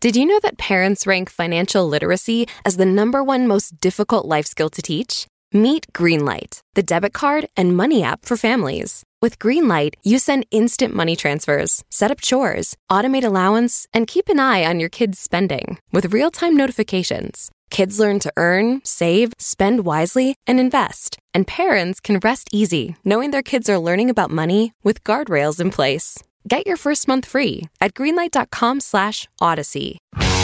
Did you know that parents rank financial literacy as the #1 most difficult life skill to teach? Meet Greenlight, the debit card and money app for families. With Greenlight, you send instant money transfers, set up chores, automate allowance, and keep an eye on your kids' spending with real-time notifications. Kids learn to earn, save, spend wisely, and invest. And parents can rest easy knowing their kids are learning about money with guardrails in place. Get your first month free at greenlight.com/Odyssey.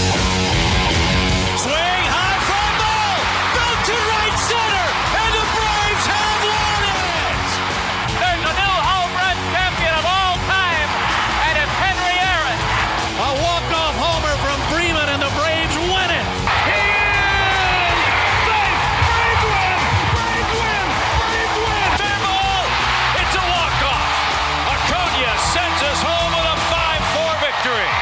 Swing, high fly ball, built to right center, and the Braves have won it! There's a new home run champion of all time, and it's Henry Aaron. A walk-off homer from Freeman, and the Braves win it! He is safe! Braves win! Braves win! Braves win! Fair ball, it's a walk-off. Acuna sends us home with a 5-4 victory.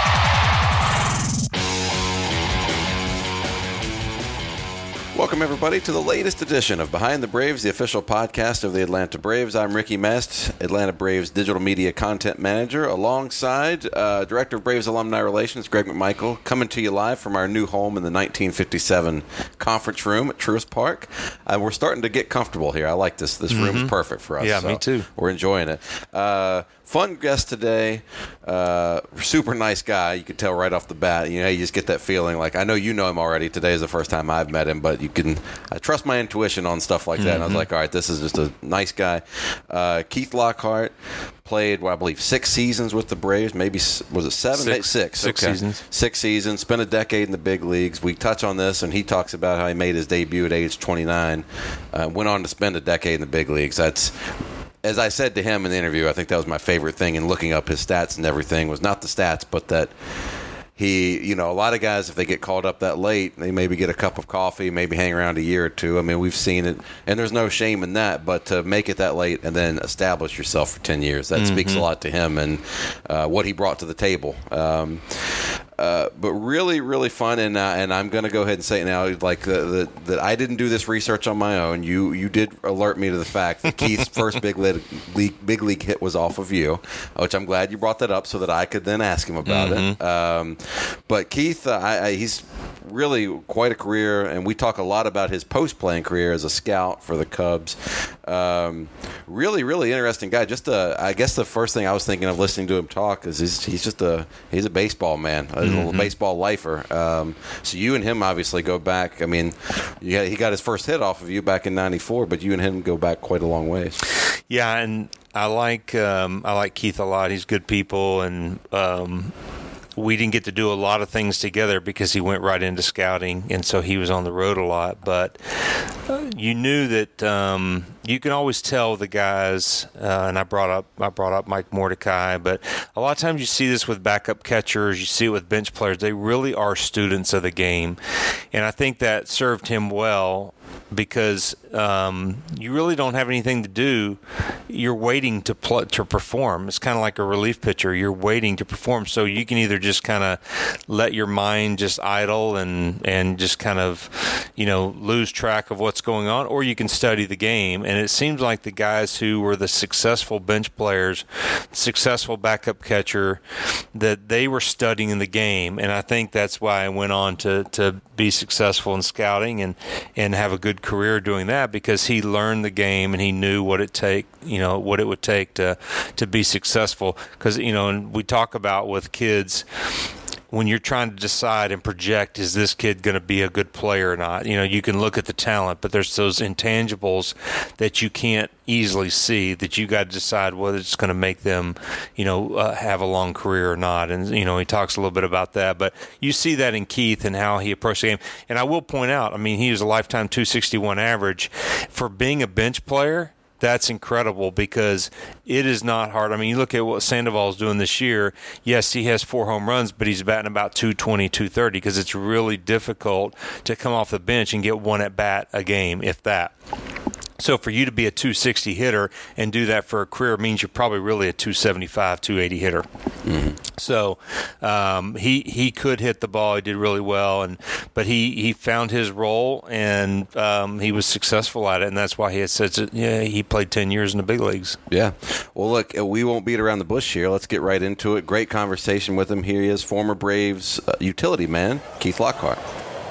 Welcome, everybody, to the latest edition of Behind the Braves, the official podcast of the Atlanta Braves. I'm Ricky Mest, Atlanta Braves digital media content manager, alongside Director of Braves Alumni Relations, Greg McMichael, coming to you live from our new home in the 1957 conference room at Truist Park. We're starting to get comfortable here. I like this. This room is perfect for us. Yeah, me too. We're enjoying it. Fun guest today. Super nice guy. You could tell right off the bat. You know, you just get that feeling. Like, I know you know him already. Today is the first time I've met him, but I trust my intuition on stuff like that. And I was like, all right, this is just a nice guy. Keith Lockhart played, I believe, 6 seasons with the Braves. Maybe, was it 7? 6. Six seasons. 6 seasons. Spent a decade in the big leagues. We touch on this, and he talks about how he made his debut at age 29. Went on to spend a decade in the big leagues. That's... As I said to him in the interview, I think that was my favorite thing in looking up his stats and everything, was not the stats, but that he, you know, a lot of guys, if they get called up that late, they maybe get a cup of coffee, maybe hang around a year or two. I mean, we've seen it, and there's no shame in that, but to make it that late and then establish yourself for 10 years, that speaks a lot to him and what he brought to the table. But really, really fun, and I'm going to go ahead and say it now, like that I didn't do this research on my own. You did alert me to the fact that Keith's first big league hit was off of you, which I'm glad you brought that up so that I could then ask him about it. But Keith, he's really quite a career, and we talk a lot about his post-playing career as a scout for the Cubs. Really, really interesting guy. Just I guess the first thing I was thinking of listening to him talk is he's a baseball man, a little baseball lifer. So you and him obviously go back. I mean, he got his first hit off of you back in '94, but you and him go back quite a long ways. Yeah, and I like Keith a lot. He's good people, and we didn't get to do a lot of things together because he went right into scouting, and so he was on the road a lot. But you knew that you can always tell the guys, and I brought up Mike Mordecai, but a lot of times you see this with backup catchers, you see it with bench players. They really are students of the game, and I think that served him well. Because you really don't have anything to do. You're waiting to perform. It's kind of like a relief pitcher. You're waiting to perform. So you can either just kind of let your mind just idle and just kind of, lose track of what's going on, or you can study the game. And it seems like the guys who were the successful bench players, successful backup catcher, that they were studying the game. And I think that's why I went on to be successful in scouting and have a good career doing that, because he learned the game and he knew what it would take to be successful. Because and we talk about with kids, when you're trying to decide and project, is this kid going to be a good player or not? You can look at the talent, but there's those intangibles that you can't easily see that you got to decide whether it's going to make them, have a long career or not. And, he talks a little bit about that. But you see that in Keith and how he approached the game. And I will point out, he was a lifetime 261 average. For being a bench player, that's incredible, because it is not hard. You look at what Sandoval's doing this year. Yes, he has 4 home runs, but he's batting about 220, 230, because it's really difficult to come off the bench and get one at bat a game, if that. So for you to be a 260 hitter and do that for a career means you're probably really a 275, 280 hitter. Mm-hmm. So he could hit the ball. He did really well, but he found his role, and he was successful at it, and that's why he had he played 10 years in the big leagues. Yeah. Well, look, we won't beat around the bush here. Let's get right into it. Great conversation with him. Here he is, former Braves utility man, Keith Lockhart.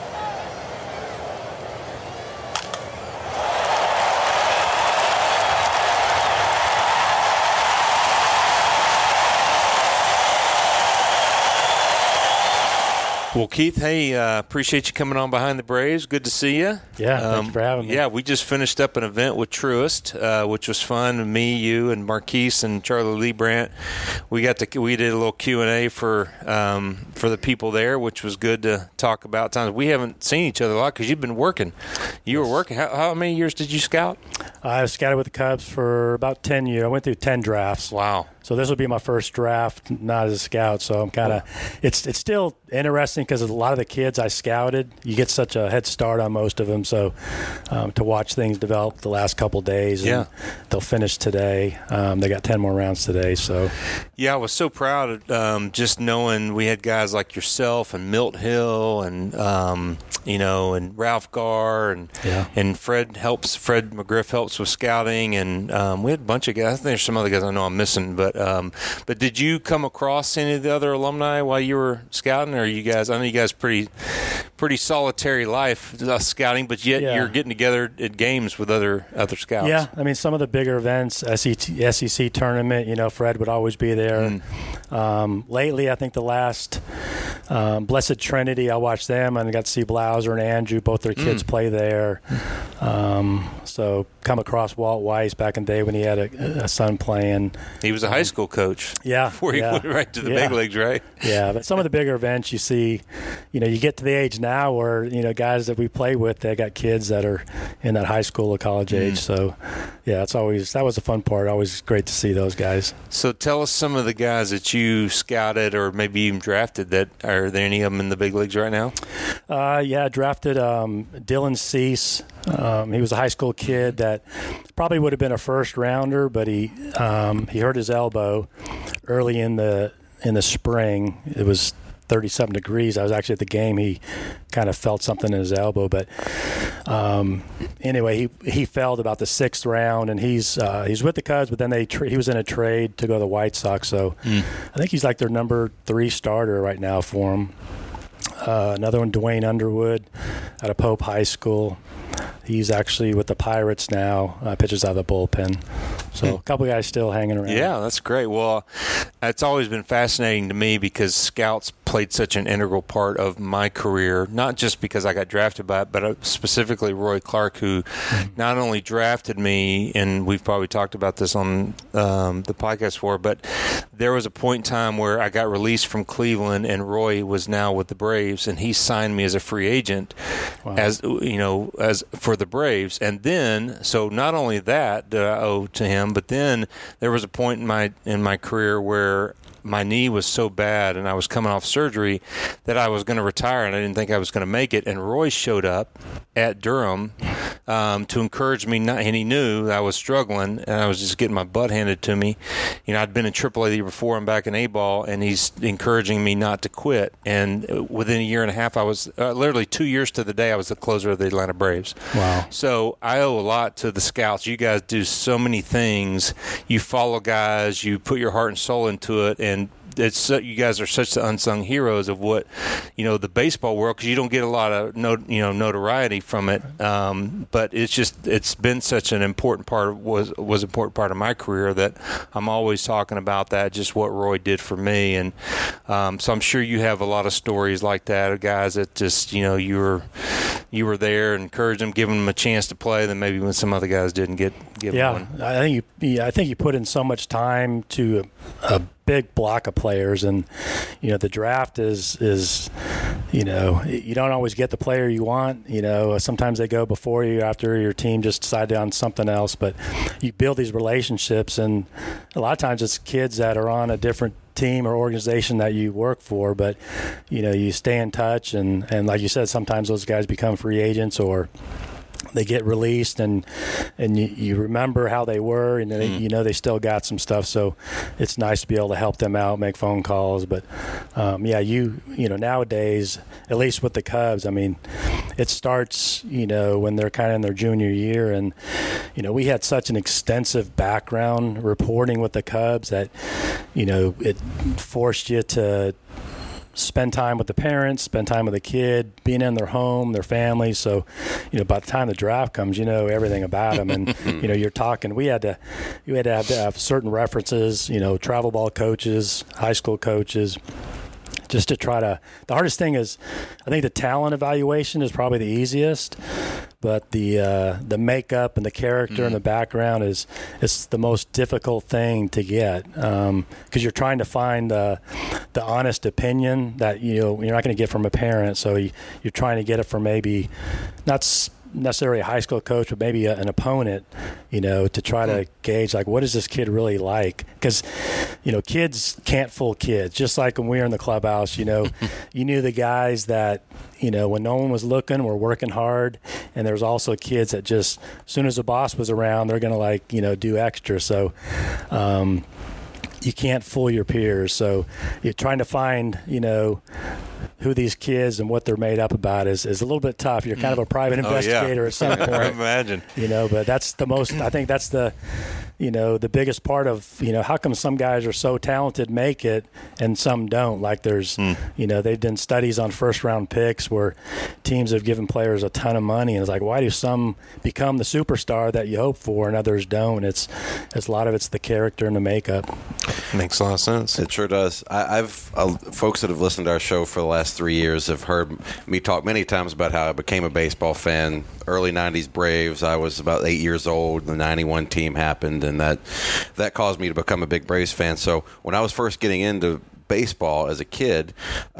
Well, Keith, hey, appreciate you coming on Behind the Braves. Good to see you. Yeah, thanks for having me. Yeah, we just finished up an event with Truist, which was fun. Me, you, and Marquise and Charlie Lee Brandt. We did a little Q&A for the people there, which was good to talk about times. We haven't seen each other a lot because you've been working. You were working. How many years did you scout? I scouted with the Cubs for about 10 years. I went through 10 drafts. Wow. So this will be my first draft, not as a scout. So I'm kind of it's still interesting because a lot of the kids I scouted, you get such a head start on most of them. So to watch things develop the last couple days, and they'll finish today. They got 10 more rounds today. So yeah, I was so proud of just knowing we had guys like yourself and Milt Hill and and Ralph Garr and Fred McGriff helps with scouting, and we had a bunch of guys. I think there's some other guys I know I'm missing, but did you come across any of the other alumni while you were scouting, or you guys? I know you guys pretty solitary life scouting, but yet you're getting together at games with other scouts. Yeah, I mean some of the bigger events, SEC tournament. Fred would always be there. Lately, I think the last Blessed Trinity, I watched them, and I got to see Blauser and Andrew, both their kids play there. So come across Walt Weiss back in the day when he had a son playing. He was a high school coach. Yeah. Before he went right to the big leagues, right? Yeah, but some of the bigger events you see, you get to the age now where, guys that we play with, they got kids that are in that high school or college age. So, yeah, that was the fun part. Always great to see those guys. So tell us some of the guys that you scouted or maybe even drafted. Are there any of them in the big leagues right now? I drafted Dylan Cease. He was a high school kid that probably would have been a first rounder, but he hurt his elbow early in the spring. It was 30-something degrees. I was actually at the game. He kind of felt something in his elbow, but anyway, he fell to about the 6th round, and he's with the Cubs. But then he was in a trade to go to the White Sox. So I think he's like their number 3 starter right now for him. Another one, Dwayne Underwood, out of Pope High School. He's actually with the Pirates now, pitches out of the bullpen. So a couple guys still hanging around. Yeah, that's great. Well, it's always been fascinating to me because scouts played such an integral part of my career, not just because I got drafted by it, but specifically Roy Clark, who not only drafted me, and we've probably talked about this on the podcast before, but there was a point in time where I got released from Cleveland, and Roy was now with the Braves, and he signed me as a free agent, as for the Braves. And then, so not only that did I owe to him, but then there was a point in my career where my knee was so bad and I was coming off surgery that I was going to retire, and I didn't think I was going to make it. And Roy showed up at Durham to encourage me, and he knew that I was struggling and I was just getting my butt handed to me. I'd been in AAA the year before and back in A-ball, and he's encouraging me not to quit. And within a year and a half, I was literally 2 years to the day I was the closer of the Atlanta Braves. Wow. So I owe a lot to the scouts. You guys do so many things. You follow guys, you put your heart and soul into it, and you guys are such the unsung heroes of what the baseball world, because you don't get a lot of notoriety from it. But it's been such an important part was an important part of my career that I'm always talking about that, just what Roy did for me. And so I'm sure you have a lot of stories like that of guys that just you were there and encouraged them, giving them a chance to play, then maybe when some other guys didn't give one. I think you put in so much time to a big block of players, and the draft is you don't always get the player you want. Sometimes they go before you, after your team just decided on something else, but you build these relationships, and a lot of times it's kids that are on a different team or organization that you work for, but you stay in touch, and like you said, sometimes those guys become free agents or they get released and you remember how they were, and they still got some stuff. So it's nice to be able to help them out, make phone calls. But nowadays, at least with the Cubs, I mean, it starts when they're kind of in their junior year, and we had such an extensive background reporting with the Cubs that it forced you to spend time with the parents, spend time with the kid, being in their home, their family. So, by the time the draft comes, everything about them. And, you're talking, you had to have certain references, travel ball coaches, high school coaches, just to try to – the hardest thing is I think the talent evaluation is probably the easiest, but the makeup and the character and the background is the most difficult thing to get because you're trying to find the honest opinion that you're not going to get from a parent. So you're trying to get it from maybe not necessarily a high school coach, but maybe an opponent, to try to gauge, like, what is this kid really like? Because, kids can't fool kids. Just like when we were in the clubhouse, you knew the guys that, when no one was looking, were working hard. And there's also kids that just, as soon as the boss was around, they're going to, do extra. So, you can't fool your peers. So you're trying to find, who these kids and what they're made up about is a little bit tough. You're kind of a private investigator at some point. I imagine. But that's the most, I think that's the, the biggest part of, how come some guys are so talented, make it, and some don't? Like there's, they've done studies on first-round picks where teams have given players a ton of money, and it's like, why do some become the superstar that you hope for and others don't? It's a lot of it's the character and the makeup. Makes a lot of sense. It sure does. I've folks that have listened to our show for the last 3 years have heard me talk many times about how I became a baseball fan. Early 90s Braves. I was about 8 years old. The 91 team happened, and that caused me to become a big Braves fan. So when I was first getting into baseball as a kid,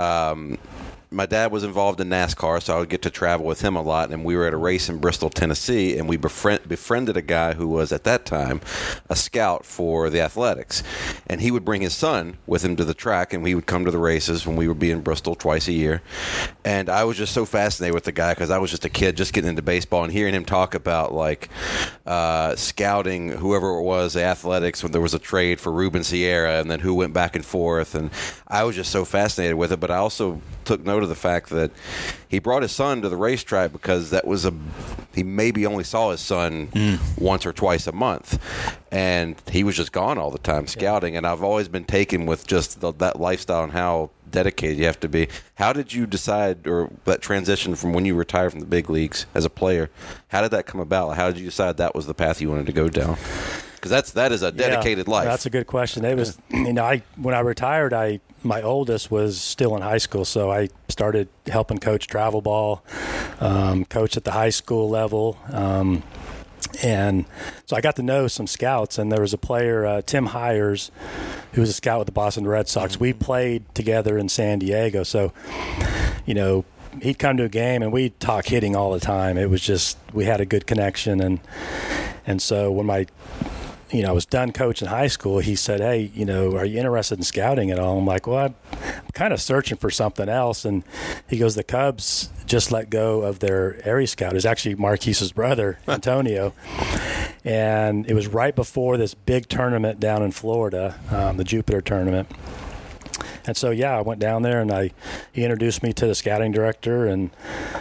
my dad was involved in NASCAR, so I would get to travel with him a lot, and we were at a race in Bristol, Tennessee, and we befriended a guy who was, at that time, a scout for the Athletics. And he would bring his son with him to the track, and we would come to the races when we would be in Bristol twice a year. And I was just so fascinated with the guy because I was just a kid just getting into baseball, and hearing him talk about, like, scouting whoever it was, the Athletics, when there was a trade for Ruben Sierra, and then who went back and forth. And I was just so fascinated with it, but I also took note of the fact that he brought his son to the racetrack because he maybe only saw his son once or twice a month, and he was just gone all the time scouting. And I've always been taken with just that lifestyle and how dedicated you have to be. How did you decide, or that transition from when you retired from the big leagues as a player, how did that come about? How did you decide that was the path you wanted to go down? Because that is a dedicated life. That's a good question. It was, when I retired, my oldest was still in high school, so I started helping coach travel ball, coach at the high school level, and so I got to know some scouts. And there was a player, Tim Hires, who was a scout with the Boston Red Sox. We played together in San Diego, so he'd come to a game and we'd talk hitting all the time. It was just, we had a good connection, and so when I was done coaching high school, he said, hey, are you interested in scouting at all? I'm like, well, I'm kind of searching for something else. And he goes, the Cubs just let go of their area scout. It was actually Marquise's brother, Antonio. And it was right before this big tournament down in Florida, the Jupiter tournament. And so, I went down there, and he introduced me to the scouting director, and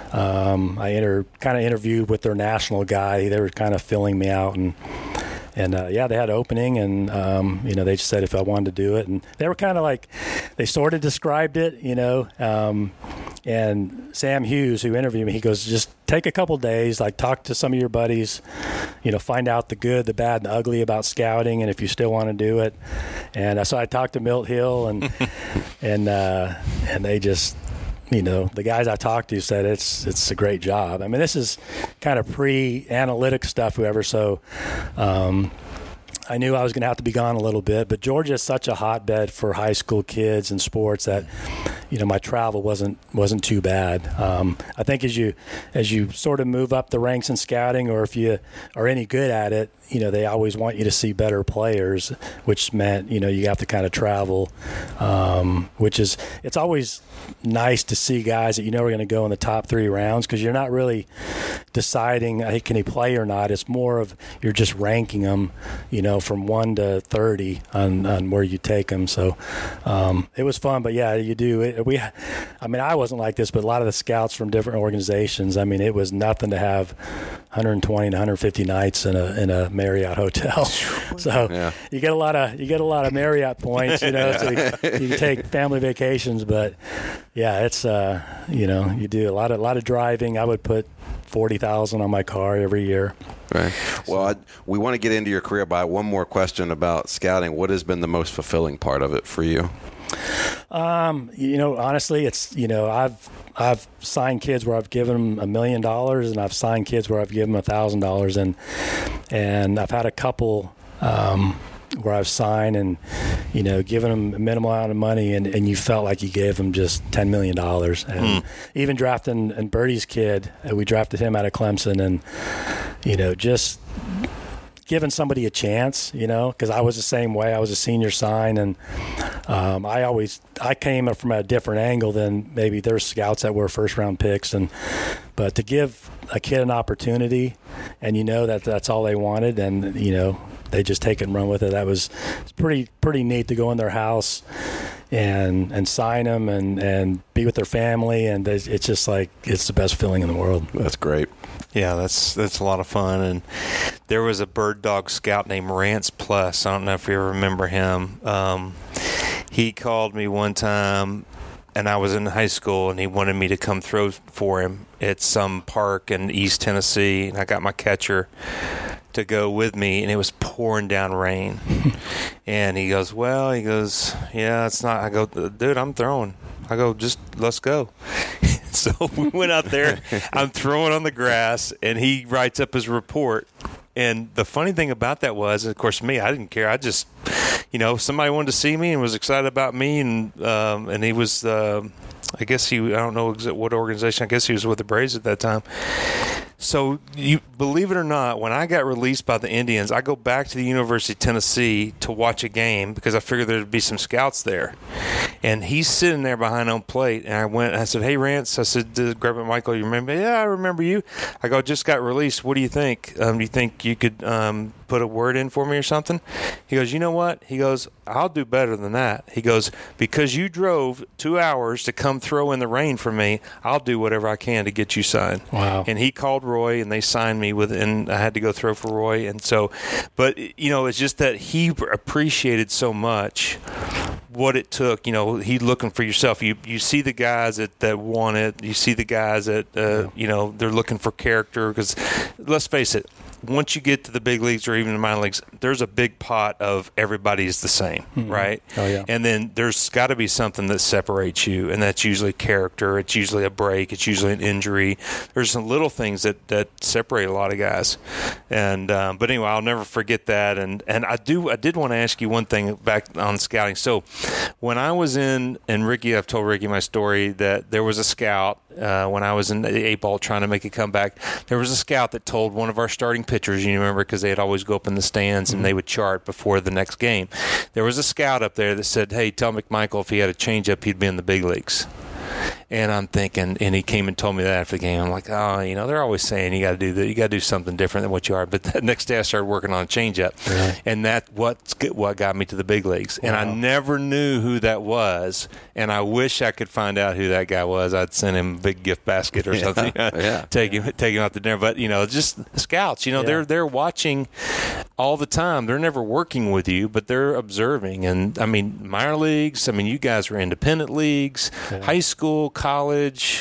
I kind of interviewed with their national guy. They were kind of filling me out, and they had an opening, and, they just said if I wanted to do it. And they were kind of like, they sort of described it, and Sam Hughes, who interviewed me, he goes, just take a couple days, like talk to some of your buddies, find out the good, the bad, and the ugly about scouting, and if you still want to do it. And so I talked to Milt Hill, and they just, the guys I talked to said it's a great job. I mean, this is kind of pre-analytic stuff, whoever. So I knew I was going to have to be gone a little bit. But Georgia is such a hotbed for high school kids and sports that, my travel wasn't too bad. I think as you sort of move up the ranks in scouting, or if you are any good at it, they always want you to see better players, which meant, you have to kind of travel, it's always nice to see guys that are going to go in the top 3 rounds, because you're not really deciding, hey, can he play or not. It's more of you're just ranking them, from 1 to 30 on where you take them. So it was fun, but yeah, you do. I wasn't like this, but a lot of the scouts from different organizations, it was nothing to have 120 to 150 nights in a Marriott hotel. So yeah. you get a lot of Marriott points, so you can take family vacations. But yeah, it's you do a lot of driving. I would put 40,000 on my car every year. Right. Well, we want to get into your career, but one more question about scouting. What has been the most fulfilling part of it for you? Honestly, it's, I've signed kids where I've given them $1 million, and I've signed kids where I've given them $1,000, and I've had a couple where I've signed and, given them a minimal amount of money, and you felt like you gave them just $10 million. And even drafting and Birdie's kid, we drafted him out of Clemson, and, just giving somebody a chance, because I was the same way. I was a senior sign, and I came from a different angle than maybe there's scouts that were first-round picks, but to give a kid an opportunity, and that's all they wanted, and they just take it and run with it. It's pretty neat to go in their house and sign them and be with their family, and it's just like it's the best feeling in the world. That's great. Yeah, that's a lot of fun. And there was a bird dog scout named Rance Plus. I don't know if you remember him. He called me one time, and I was in high school, and he wanted me to come throw for him at some park in East Tennessee, and I got my catcher to go with me, and it was pouring down rain. And he goes, yeah, it's not. I go, dude, I'm throwing. I go, just let's go. So we went out there. I'm throwing on the grass, and he writes up his report. And the funny thing about that was, of course, I didn't care. I just, somebody wanted to see me and was excited about me, and he was, I guess I don't know what organization. I guess he was with the Braves at that time. So you believe it or not, when I got released by the Indians, I go back to the University of Tennessee to watch a game because I figured there'd be some scouts there. And he's sitting there behind home plate, and I went and I said, "Hey, Rance," I said, "Grab it, Michael, you remember?" "Yeah, I remember you." I go, "Just got released. What do you think? Do you think you could put a word in for me or something?" He goes, "You know what?" He goes, "I'll do better than that." He goes, "Because you drove 2 hours to come throw in the rain for me, I'll do whatever I can to get you signed." Wow. And he called Roy, and they signed me and I had to go throw for Roy. And so, but, it's just that he appreciated so much what it took. He looking for yourself. You see the guys that want it. You see the guys that, they're looking for character. Because let's face it, once you get to the big leagues or even the minor leagues, there's a big pot of everybody's the same, right? Oh, yeah. And then there's got to be something that separates you, and that's usually character. It's usually a break. It's usually an injury. There's some little things that separate a lot of guys. And but anyway, I'll never forget that. And I did want to ask you one thing back on scouting. So when I was and Ricky, I've told Ricky my story that there was a scout when I was in the 8-ball trying to make a comeback. There was a scout that told one of our starting pitchers, you remember, because they'd always go up in the stands and they would chart before the next game. There was a scout up there that said, "Hey, tell McMichael if he had a changeup, he'd be in the big leagues." And I'm thinking, and he came and told me that after the game. I'm like, oh, they're always saying you got to do that. You got to do something different than what you are. But that next day I started working on a changeup, and that's what got me to the big leagues. Wow. And I never knew who that was, and I wish I could find out who that guy was. I'd send him a big gift basket or something, take him out to dinner. But just scouts, they're watching all the time. They're never working with you, but they're observing. And minor leagues. You guys were independent leagues, high school, college,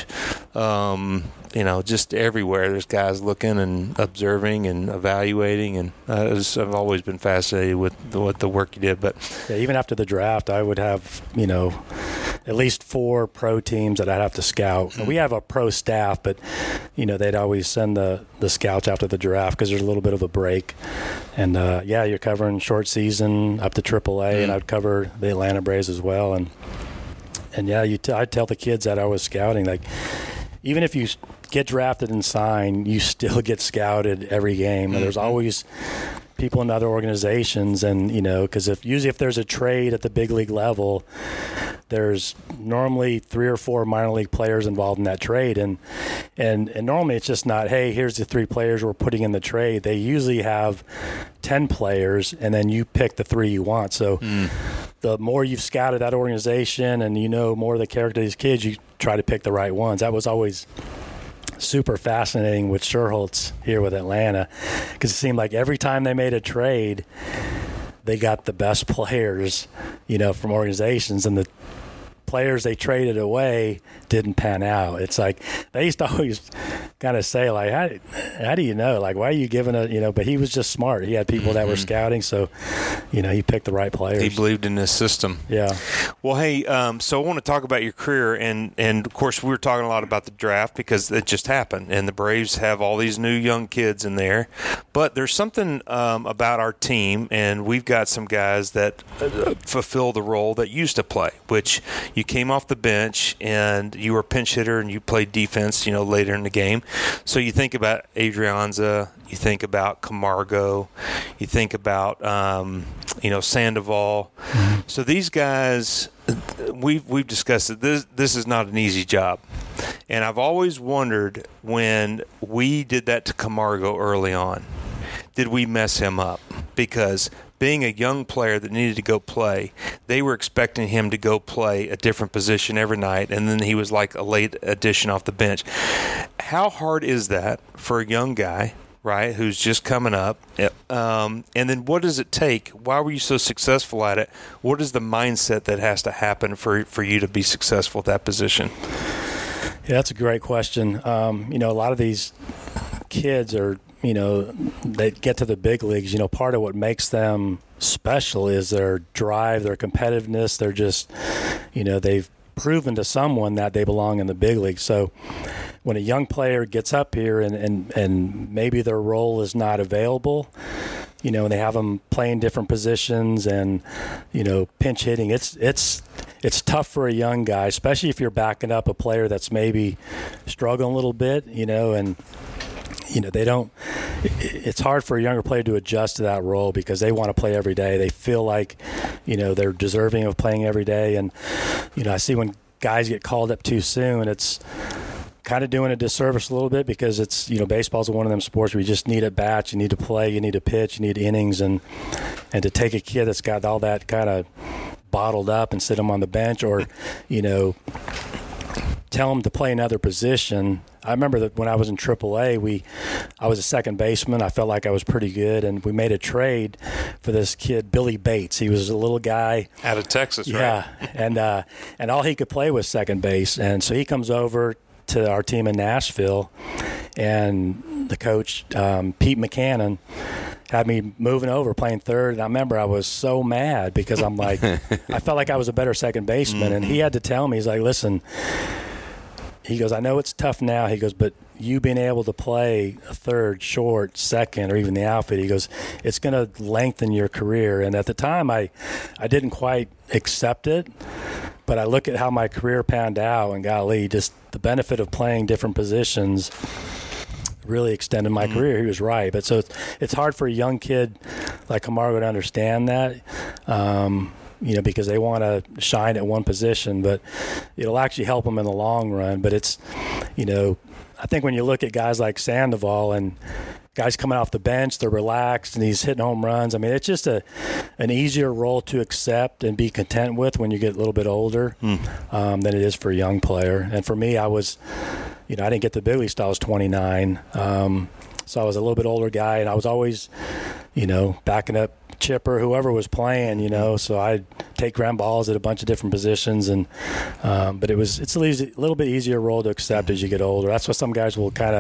just everywhere. There's guys looking and observing and evaluating, and I've always been fascinated with the work you did. But even after the draft, I would have at least 4 pro teams that I'd have to scout. We have a pro staff, but they'd always send the scouts after the draft because there's a little bit of a break. And you're covering short season up to AAA, and I'd cover the Atlanta Braves as well. yeah, I tell the kids that I was scouting, like, even if you get drafted and sign, you still get scouted every game. And there's always people in other organizations, and because usually if there's a trade at the big league level, there's normally 3 or 4 minor league players involved in that trade, and normally it's just not, hey, here's the 3 players we're putting in the trade. They usually have 10 players, and then you pick the 3 you want. So the more you've scouted that organization and more of the character of these kids, you try to pick the right ones. That was always super fascinating with Sherholtz here with Atlanta, because it seemed like every time they made a trade, they got the best players, from organizations, and the players they traded away didn't pan out. It's like they used to always kind of say, like, how do you know? Like, why are you giving but he was just smart. He had people that were scouting, so, he picked the right players. He believed in his system. Yeah. Well, hey, so I want to talk about your career, and of course we were talking a lot about the draft because it just happened, and the Braves have all these new young kids in there, but there's something about our team, and we've got some guys that fulfill the role that used to play, which you came off the bench and you were a pinch hitter and you played defense, later in the game. So you think about Adrianza, you think about Camargo, you think about, Sandoval. So these guys, we've discussed it. This is not an easy job. And I've always wondered, when we did that to Camargo early on, did we mess him up? Because being a young player that needed to go play, they were expecting him to go play a different position every night, and then he was like a late addition off the bench. How hard is that for a young guy, right, who's just coming up? And then what does it take? Why were you so successful at it? What is the mindset that has to happen for you to be successful at that position? Yeah, that's a great question. A lot of these kids are, they get to the big leagues, part of what makes them special is their drive, their competitiveness. They're just, they've proven to someone that they belong in the big leagues. So when a young player gets up here and maybe their role is not available, and they have them playing different positions and, pinch hitting, it's tough for a young guy, especially if you're backing up a player that's maybe struggling a little bit, and it's hard for a younger player to adjust to that role because they want to play every day. They feel like, they're deserving of playing every day. And, I see when guys get called up too soon, it's kind of doing a disservice a little bit because it's, baseball's one of them sports where you just need at bats, you need to play, you need to pitch, you need innings. And to take a kid that's got all that kind of bottled up and sit him on the bench or, tell him to play another position. I remember that when I was in AAA, I was a second baseman. I felt like I was pretty good, and we made a trade for this kid, Billy Bates. He was a little guy out of Texas, right? Yeah, and all he could play was second base, and so he comes over to our team in Nashville, and the coach, Pete McCannon, had me moving over playing third. And I remember I was so mad because I'm like, I felt like I was a better second baseman, and he had to tell me, he's like, listen. He goes, I know it's tough now. He goes, but you being able to play a third, short, second, or even the outfield, he goes, it's going to lengthen your career. And at the time, I didn't quite accept it, but I look at how my career panned out, and golly, just the benefit of playing different positions really extended my career. He was right. But so it's hard for a young kid like Camargo to understand that. Because they want to shine at one position, but it'll actually help them in the long run. But it's, I think when you look at guys like Sandoval and guys coming off the bench, they're relaxed and he's hitting home runs. I mean, it's just an easier role to accept and be content with when you get a little bit older than it is for a young player. And for me, I was, I didn't get the big leagues till I was 29. So I was a little bit older guy, and I was always, backing up Chipper, whoever was playing, so I'd take ground balls at a bunch of different positions, and but it's a little bit easier role to accept as you get older. That's why some guys will kind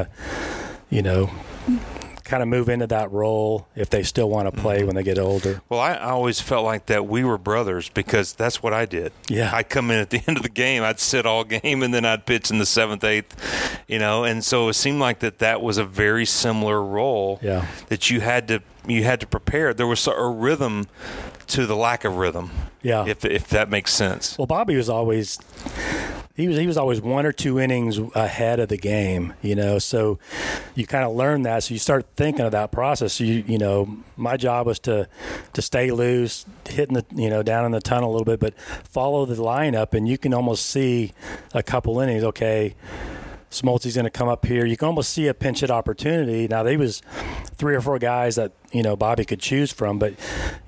of move into that role if they still want to play when they get older. Well, I always felt like that we were brothers because that's what I did. Yeah. I'd come in at the end of the game, I'd sit all game, and then I'd pitch in the 7th, 8th, and so it seemed like that was a very similar role that you had to prepare. There was a rhythm to the lack of rhythm. Yeah. If that makes sense. Well, Bobby was always he was always 1 or 2 innings ahead of the game, so you kind of learn that. So you start thinking of that process. So my job was to stay loose, hitting the, down in the tunnel a little bit, but follow the lineup, and you can almost see a couple innings. Okay, Smoltzy's going to come up here. You can almost see a pinch hit opportunity. Now, there was 3 or 4 guys that, Bobby could choose from, but,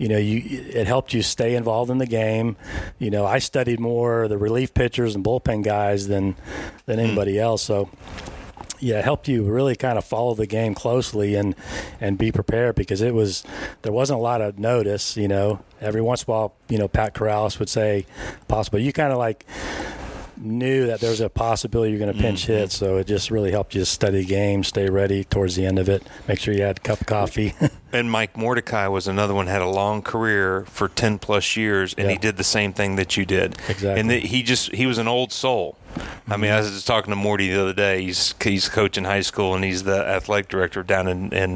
it helped you stay involved in the game. I studied more the relief pitchers and bullpen guys than anybody else. So, yeah, it helped you really kind of follow the game closely and be prepared, because there wasn't a lot of notice, Every once in a while, Pat Corrales would say possible. You kind of like knew that there's a possibility you're going to pinch hit, so it just really helped you study the game, stay ready towards the end of it, make sure you had a cup of coffee. And Mike Mordecai was another one, had a long career for 10 plus years, and he did the same thing that you did. Exactly. And he was an old soul. I mean, I was just talking to Morty the other day. He's coaching high school, and he's the athletic director down in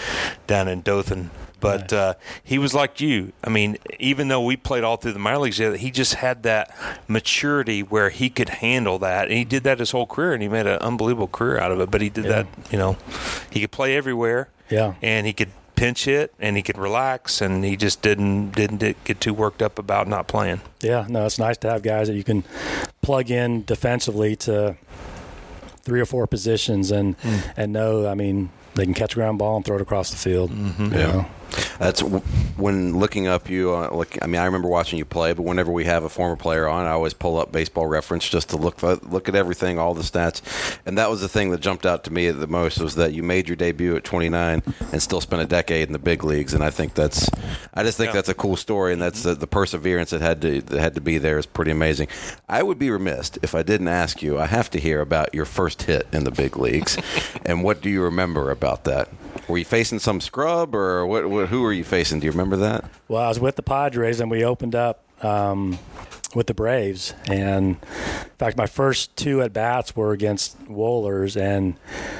Dothan. But he was like you. I mean, even though we played all through the minor leagues, he just had that maturity where he could handle that. And he did that his whole career, and he made an unbelievable career out of it. But he did that, he could play everywhere. Yeah. And he could pinch hit, and he could relax, and he just didn't get too worked up about not playing. Yeah, no, it's nice to have guys that you can plug in defensively to 3 or 4 positions and know, I mean, they can catch a ground ball and throw it across the field. Mm-hmm. Yeah. That's when looking up you. I remember watching you play, but whenever we have a former player on, I always pull up Baseball Reference just to look at everything, all the stats. And that was the thing that jumped out to me the most, was that you made your debut at 29 and still spent a decade in the big leagues. And I think that's a cool story, and that's the perseverance that had to be there is pretty amazing. I would be remiss if I didn't ask you. I have to hear about your first hit in the big leagues, and what do you remember about that? Were you facing some scrub, or who were you facing? Do you remember that? Well, I was with the Padres, and we opened up with the Braves. And, in fact, my first 2 at-bats were against Wohlers. And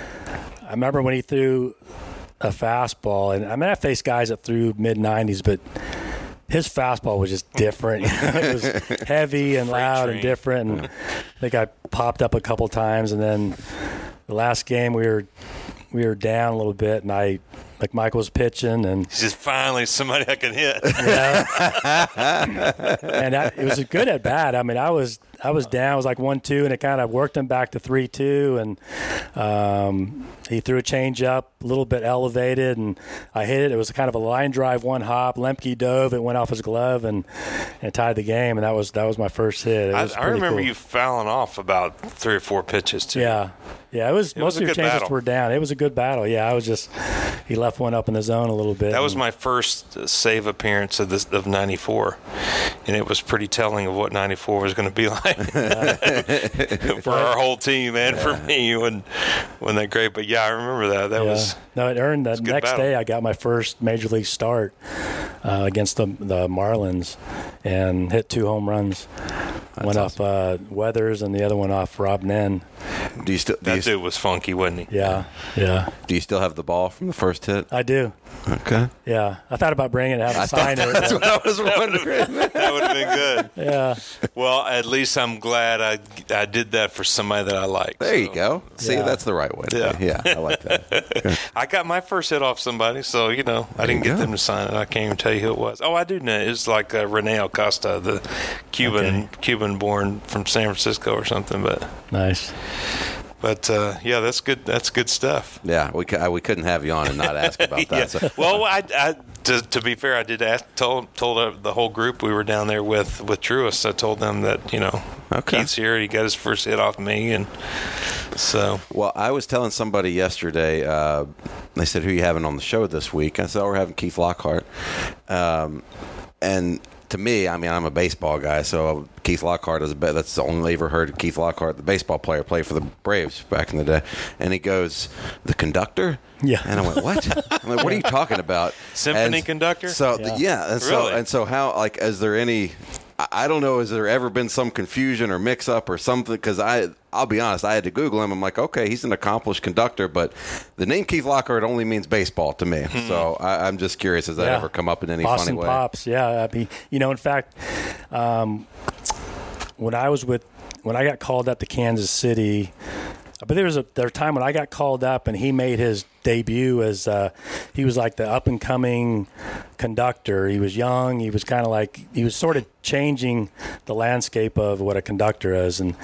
I remember when he threw a fastball. And, I faced guys that threw mid-90s, but his fastball was just different. It was heavy and loud and different. And I think I popped up a couple times. And then the last game we were down a little bit, and Michael was pitching, and he's just finally somebody I can hit. Yeah. And it was a good at bat. I mean, I was down. It was like 1-2, and it kind of worked him back to 3-2. And he threw a change up, a little bit elevated, and I hit it. It was kind of a line drive, 1 hop. Lemke dove. It went off his glove and tied the game. And that was my first hit. I remember you fouling off about 3 or 4 pitches too. Yeah. Yeah, it was most of your changes battle. were down. It was a good battle. Yeah, he left one up in the zone a little bit. That was my first save appearance of 94, and it was pretty telling of what 94 was going to be like for our whole team and for me when that great. But yeah, I remember that. That was it earned that next battle. day. I got my first major league start against the Marlins and hit 2 home runs. One off Weathers and the other one off Rob Nen. That dude was funky, wasn't he? Yeah. Do you still have the ball from the first hit? I do. Okay. Yeah. I thought about bringing it, have him sign it. That's what I was wondering. That would have been good. Yeah. Well, at least I'm glad I did that for somebody that I like. There you go. See, that's the right way. Yeah, I like that. I got my first hit off somebody, so, I didn't get them to sign it. I can't even tell you who it was. Oh, I do know. It was like Rene Acosta, the Cuban born from San Francisco or something. But nice. But that's good. That's good stuff. Yeah, we couldn't have you on and not ask about that. Yeah. So. Well, to be fair, I did told the whole group we were down there with Truist. I told them that Keith's here. He got his first hit off me, and so. Well, I was telling somebody yesterday. They said, "Who are you having on the show this week?" I said, "Oh, we're having Keith Lockhart," and. To me, I mean, I'm a baseball guy, so Keith Lockhart that's the only I ever heard of Keith Lockhart, the baseball player, play for the Braves back in the day. And he goes, "The conductor?" Yeah. And I went, "What?" I'm like, "What are you talking about?" Symphony conductor? So Really? so how, like, is there any? I don't know, has there ever been some confusion or mix-up or something? Because I'll be honest, I had to Google him. I'm like, okay, he's an accomplished conductor, but the name Keith Lockhart only means baseball to me. So I'm just curious, has that ever come up in any Boston funny way? Pops, yeah. I mean, in fact, when I got called up to Kansas City, but there was a time when I got called up and he made his debut as he was like the up and coming conductor. He was young. He was kind of like, he was sort of changing the landscape of what a conductor is. And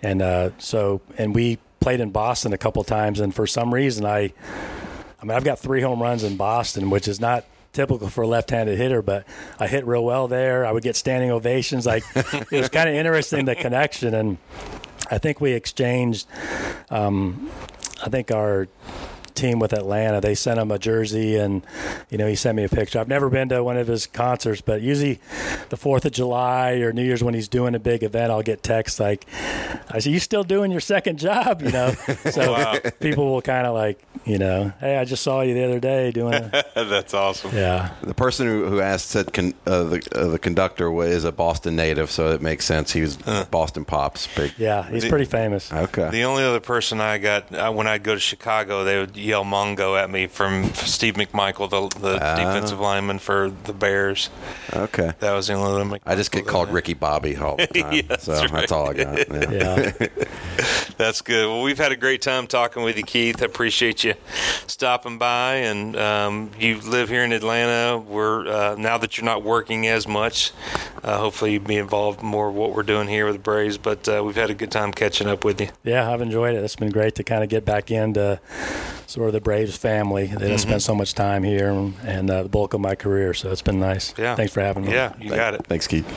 we played in Boston a couple times. And for some reason, I've got 3 home runs in Boston, which is not typical for a left-handed hitter, but I hit real well there. I would get standing ovations. Like, it was kind of interesting, the connection. And I think we exchanged, I think our team with Atlanta, they sent him a jersey, and he sent me a picture. I've never been to one of his concerts, but usually the 4th of July or New Year's when he's doing a big event, I'll get texts like, I say, you still doing your second job? So wow. People will kind of like, hey, I just saw you the other day doing it. That's awesome. Yeah. The person who asked said the conductor is a Boston native, so it makes sense. He was Boston Pops. Yeah, he's pretty famous. Okay. The only other person I got, when I'd go to Chicago, they would yell Mongo at me from Steve McMichael, the defensive lineman for the Bears. Okay. That was the only one. I just get called Ricky Bobby all the time. Yeah, that's all I got. Yeah. That's good. Well, we've had a great time talking with you, Keith. I appreciate you stopping by, and you live here in Atlanta. We're now that you're not working as much, hopefully you'll be involved more in what we're doing here with the Braves, but we've had a good time catching up with you. Yeah, I've enjoyed it. It's been great to kind of get back into sort of the Braves family that I spent so much time here and the bulk of my career, so it's been nice. Yeah. Thanks for having me. Yeah, you got it. Thanks, Keith.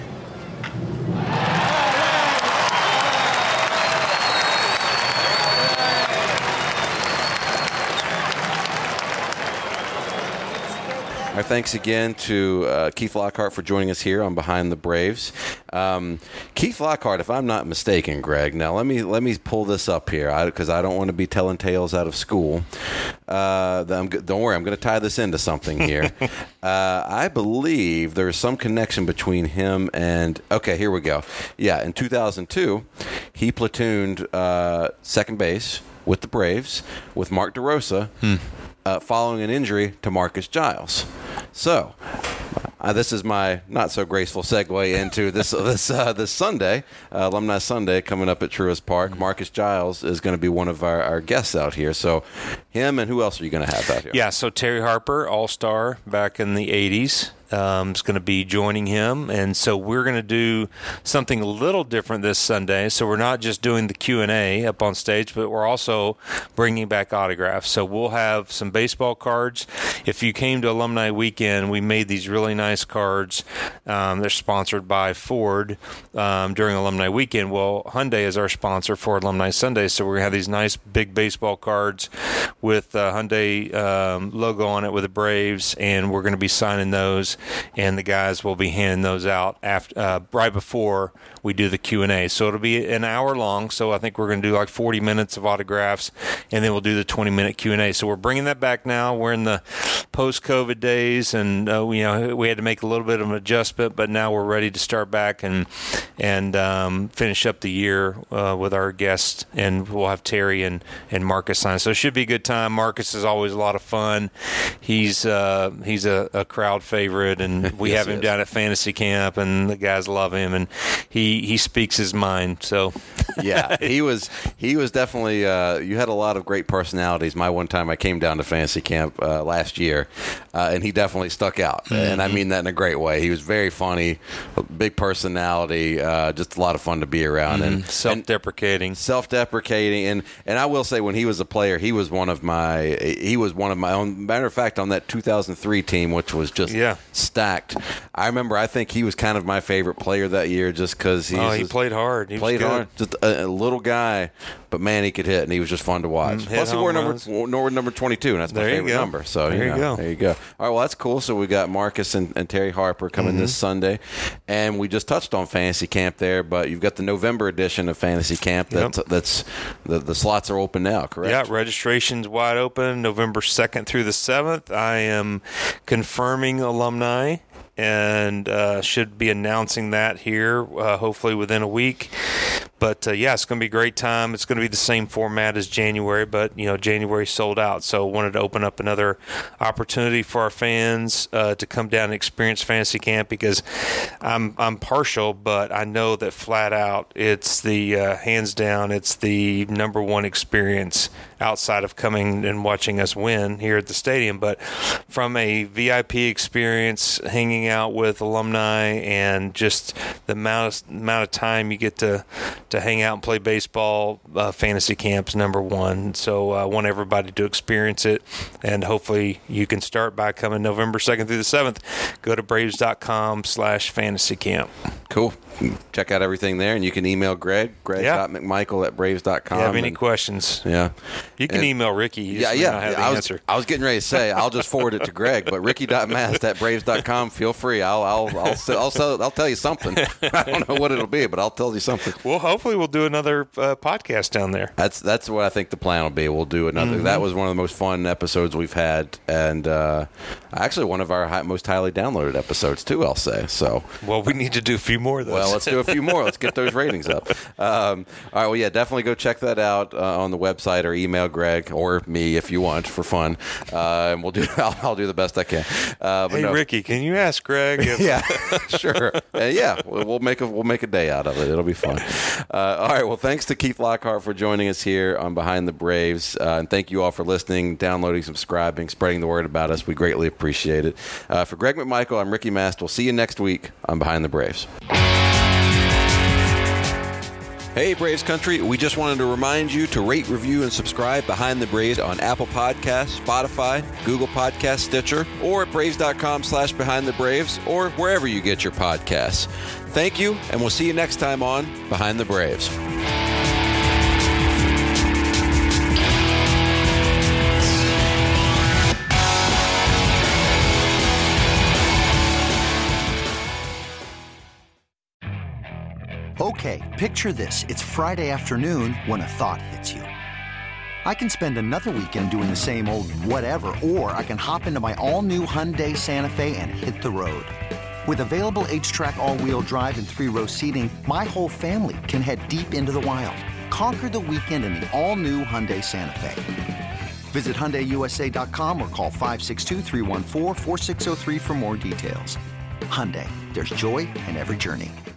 Our thanks again to Keith Lockhart for joining us here on Behind the Braves. Keith Lockhart, if I'm not mistaken, Greg. Now let me pull this up here because I don't want to be telling tales out of school. Don't worry, I'm going to tie this into something here. I believe there's some connection between him and. Okay, here we go. Yeah, in 2002, he platooned second base with the Braves with Mark DeRosa. Following an injury to Marcus Giles. So, this is my not so graceful segue into this Sunday, Alumni Sunday, coming up at Truist Park. Marcus Giles is going to be one of our guests out here. So, him and who else are you going to have out here? Yeah, so Terry Harper, All-Star back in the 80s. Is going to be joining him, and so we're going to do something a little different this Sunday. So we're not just doing the Q&A up on stage, but we're also bringing back autographs. So we'll have some baseball cards. If you came to Alumni Weekend, we made these really nice cards. They're sponsored by Ford during Alumni Weekend. Well, Hyundai is our sponsor for Alumni Sunday, so we're going to have these nice big baseball cards with Hyundai logo on it with the Braves, and we're going to be signing those. And the guys will be handing those out after, right before we do the Q&A. So it'll be an hour long. So I think we're going to do like 40 minutes of autographs, and then we'll do the 20-minute Q&A. So we're bringing that back now. We're in the post-COVID days, and we had to make a little bit of an adjustment, but now we're ready to start back and finish up the year with our guests, and we'll have Terry and Marcus sign. So it should be a good time. Marcus is always a lot of fun. He's a crowd favorite. And we have him down at fantasy camp, and the guys love him, and he speaks his mind. So yeah, he was definitely. You had a lot of great personalities. My one time I came down to fantasy camp last year, and he definitely stuck out, and I mean that in a great way. He was very funny, big personality, just a lot of fun to be around, and self-deprecating, and I will say when he was a player, he was one of my own. Matter of fact, on that 2003 team, which was just stacked. I remember. I think he was kind of my favorite player that year, just because he played hard. He played hard. Just a little guy, but man, he could hit, and he was just fun to watch. Plus, he wore number 22, and that's my favorite number. So there you go. All right, well, that's cool. So we got Marcus and Terry Harper coming this Sunday, and we just touched on Fantasy Camp there, but you've got the November edition of Fantasy Camp. That's the slots are open now, correct? Yeah, registration's wide open, November 2nd through the 7th. I am confirming alumni and should be announcing that here hopefully within a week. But, it's going to be a great time. It's going to be the same format as January, but, January sold out. So wanted to open up another opportunity for our fans to come down and experience Fantasy Camp, because I'm partial, but I know that flat out it's the hands down, it's the number one experience outside of coming and watching us win here at the stadium. But from a VIP experience, hanging out with alumni, and just the amount of time you get to hang out and play baseball, Fantasy Camp's number one. So I want everybody to experience it, and hopefully you can start by coming November 2nd through the 7th. Go to braves.com/fantasycamp. Cool. Check out everything there, and you can email greg.mcmichael@braves.com. If you have any questions, yeah, you can email Ricky. He just may not have the answer. I was getting ready to say I'll just forward it to Greg, but ricky.mast@braves.com. Feel free. I'll tell you something. I don't know what it'll be, but I'll tell you something. Well, hopefully we'll do another podcast down there. That's what I think the plan will be. We'll do another. Mm-hmm. That was one of the most fun episodes we've had, and actually one of our most highly downloaded episodes too, I'll say. So, well, we need to do a few more of those. Well, let's do a few more. Let's get those ratings up. All right. Well, yeah, definitely go check that out on the website, or email Greg or me if you want for fun, and we'll do. I'll do the best I can. Hey, no. Ricky, can you ask Greg? Yeah, sure. We'll make a day out of it. It'll be fun. All right. Well, thanks to Keith Lockhart for joining us here on Behind the Braves, and thank you all for listening, downloading, subscribing, spreading the word about us. We greatly appreciate it. For Greg McMichael, I'm Ricky Mast. We'll see you next week on Behind the Braves. Hey, Braves Country. We just wanted to remind you to rate, review, and subscribe Behind the Braves on Apple Podcasts, Spotify, Google Podcasts, Stitcher, or at braves.com/behindthebraves, or wherever you get your podcasts. Thank you, and we'll see you next time on Behind the Braves. Okay, picture this. It's Friday afternoon when a thought hits you. I can spend another weekend doing the same old whatever, or I can hop into my all-new Hyundai Santa Fe and hit the road. With available H-Track all-wheel drive and 3-row seating, my whole family can head deep into the wild. Conquer the weekend in the all-new Hyundai Santa Fe. Visit HyundaiUSA.com or call 562-314-4603 for more details. Hyundai, there's joy in every journey.